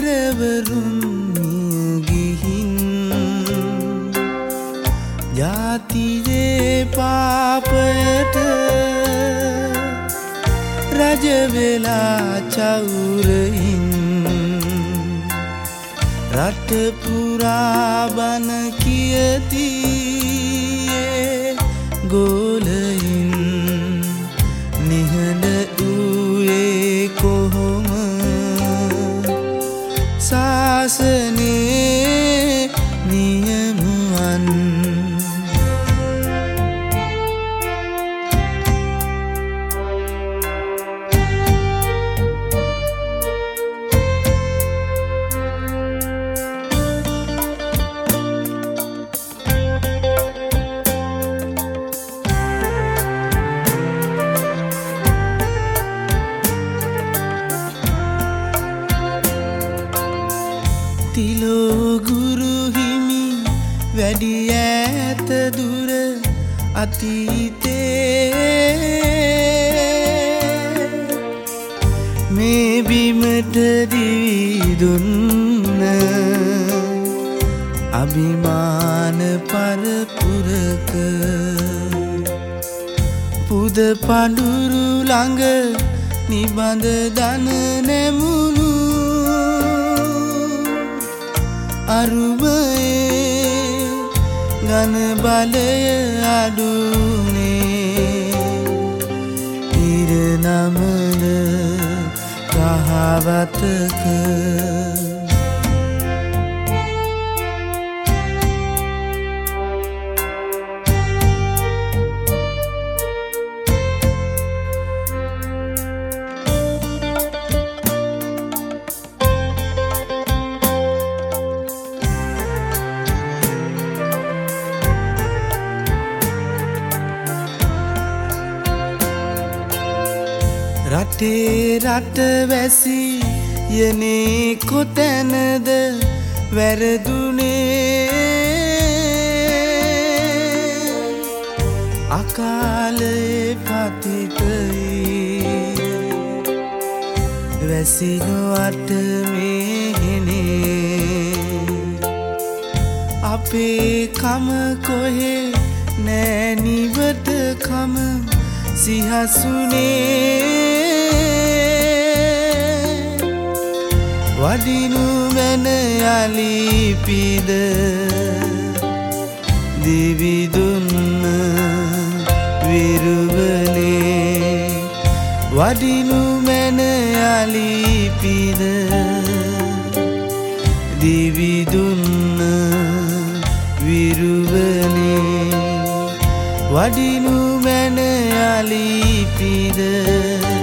සැරවරුන් ගිහින් ජාතියේ පාපයට රජ වෙලා චෞරයින් රට පුරා බණ කියති ගෝලයින් නිහඬ වූයේ කොහොම සාසනේ නියමුවන් තිලෝ ගුරු හිමි වැඩි ඈත දුර අතීතේ මේ බිමට දිවි දුන්න අභිමාන පරපුරක පුද පඳුරු ළඟ නිබඳ දන නැමුණු අරුමයේ ගන බලය අඩුනේ ඉරනමද කහවතක රටේ රටවැසි යනේ කොතැනද වැරදුනේ අකාලේ පතිතයි වැසි නොඅට මෙහෙනේ අපේ කම කොහේ නෑ නිවට කම සිහසුනේ වඩිනු මැන යලිපිද දිවි දුන්න විරුවනේ වඩිනු මැන යලිපිද දිවි දුන්න විරුවනේ වඩිනු මැන යලිපිද